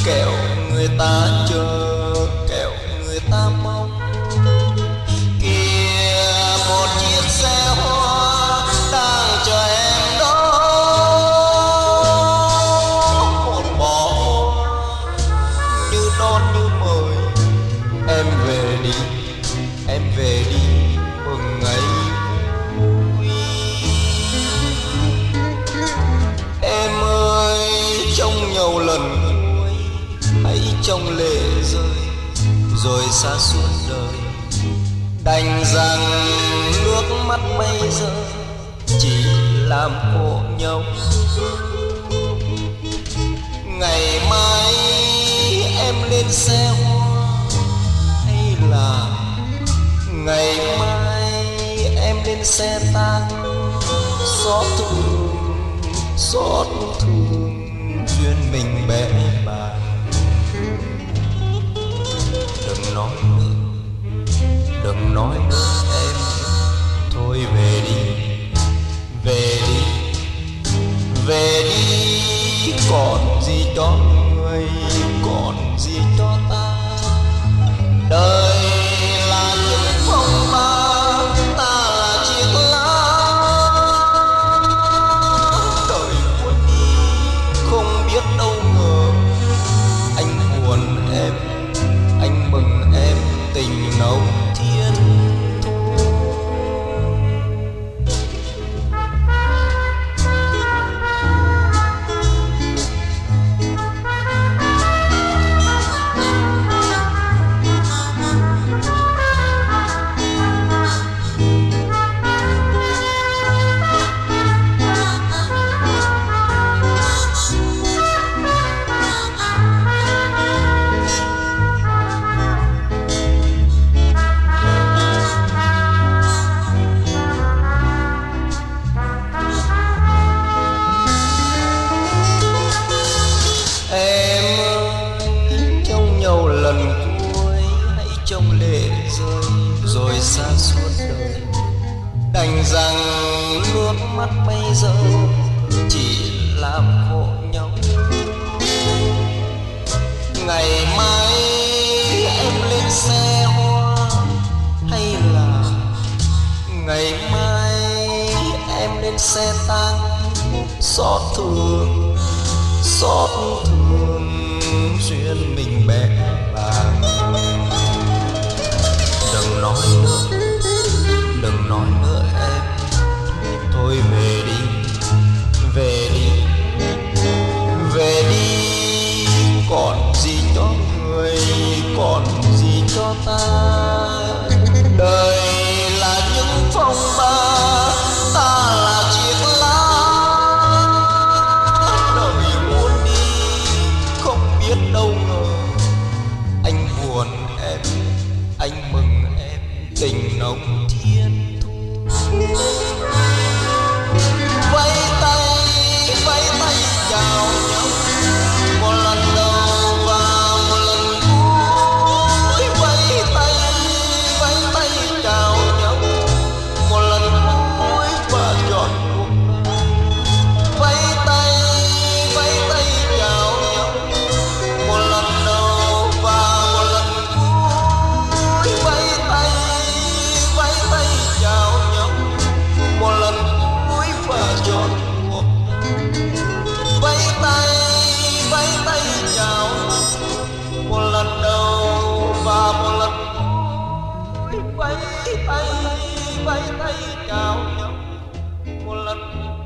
kẻo người ta chờ, kẻo người ta mong. Kìa một chiếc xe hoa đang chờ em đó, một bó hoa như đón như mời. Em về đi, em về đi mừng ngày vui. Em ơi trong nhau lần cuối, hãy trong lệ rơi rồi xa suốt đời. Đành rằng nước mắt bây giờ chỉ làm khổ nhau. Ngày mai em lên xe hoa, hay là ngày mai em lên xe tang. Xót thương duyên mình bẽ bàng. Đừng nói nữa, đừng nói nữa em. Thôi về đi, về đi, về đi. Còn gì cho người, còn gì cho ta. Đời là những phong ba, ta là chiếc lá. Đời cuốn đi không biết đâu ngờ. Anh buồn em, anh mừng em, tình nồng thiên thu. Rồi xa suốt đời. Đành rằng nước mắt bây giờ chỉ làm khổ nhau. Ngày mai em lên xe hoa, hay là ngày mai em lên xe tang. Xót thương duyên mình bẽ bàng. Đừng nói nữa, đừng nói nữa em. Thôi về đi, về đi, về đi. Còn gì cho người, còn gì cho ta. Đời là những phong ba, ta là chiếc lá. Đời muốn đi không biết đâu ngờ. Anh buồn em, anh mừng em, tình nồng thiên thu. Vẫy tay chào nhau, một lần đầu và một lần cuối. Vẫy tay chào nhau, một lần cuối và trọn cuộc đời. Vẫy tay chào nhau, một lần đầu và một lần cuối. Vẫy tay chào nhau, một lần cuối và trọn cuộc đời. Vẫy tay chào nhau, một lần đầu và một lần cuối. Vẫy tay chào nhau, một lần cuối.